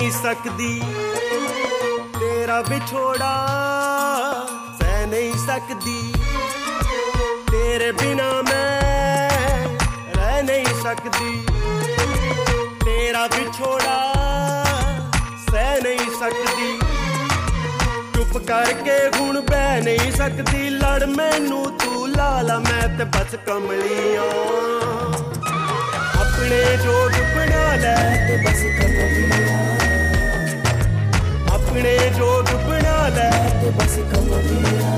नहीं सकदी तेरा विछोड़ा, सह नहीं सकदी तेरे बिना मैं रह नहीं सकदी। तेरा विछोड़ा सह नहीं सकदी, चुप करके हुण बह नहीं सकदी। लड़ मैनू तू लाला मैं ते बस कमलियां, अपने जोग बना लै ते बस कमलियां, अपने जोग बना लै ते बस कमलियां।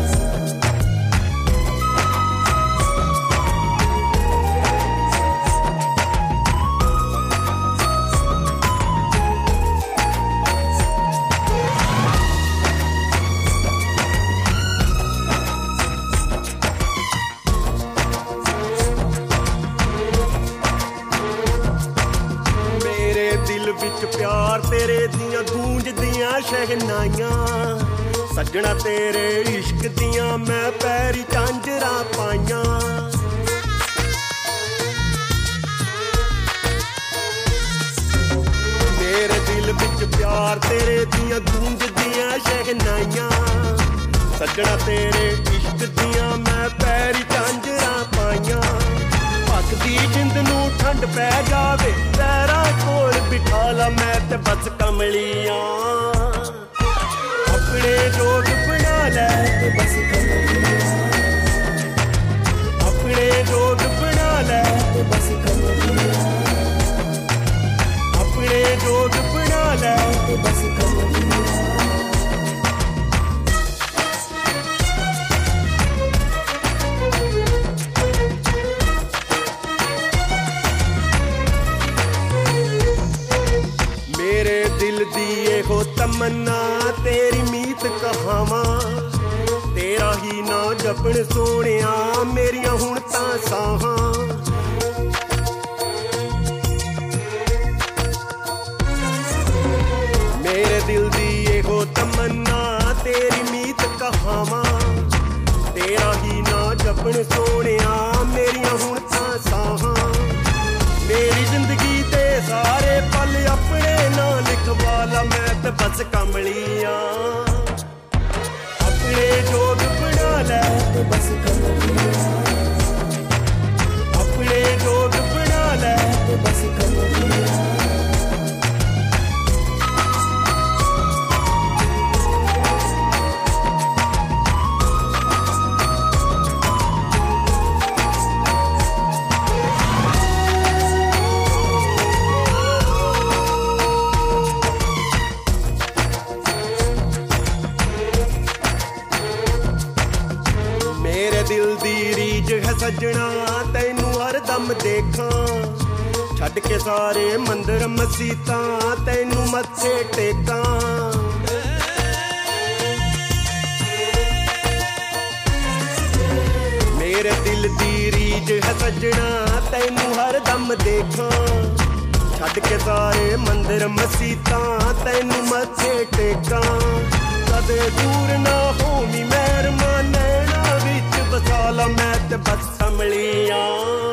प्यार तेरे दियां गूंजदियां शहनाइयां, सजना तेरे इश्क दियां मैं पैरी झांजरा पाइयां। मेरे दिल विच प्यार तेरे दियां गूंजदियां शहनाइयां, सजना तेरे इश्क दियां मैं पैरी झांजरा पाइयां। भखदी जिंद नू ठंड पै जावे पैरां कोल बिठा ला मैं ते बस कमलियां, अपने जोग बना लै ते बस कमलियां, अपने जोग बना लै ते बस कमलियां, अपने जोग बना लै ते बस कमलियां। हो तमन्ना तेरी मीत कहावा, तेरा ही ना जपन सोनिया मेरिया हुण तां साहां। मेरे दिल दी ये हो तमन्ना तेरी मीत कहावा, तेरा ही ना जपन सोनिया मेरिया हुण तां साहां। मेरी जिंदगी ते सारे पल अपने ना लिखवाला मैं ते बस कमलियां, अपने जोग बना लै ते बस कमलियां, अपने जोग बना लै ते बस कमलियां। दिल दी रीज है सजना तैनू हर दम देखा, छड़ के सारे मंदिर मसीता तैनू मत्थे टेका। मेरे दिल दी रीज है सजना तैनू हर दम देखा, छड़ के सारे मंदिर मसीता तैनू मत्थे टेका। कदे दूर ना होवी मेहरबान नैना विच बसाला मैं ते बस कमलियां।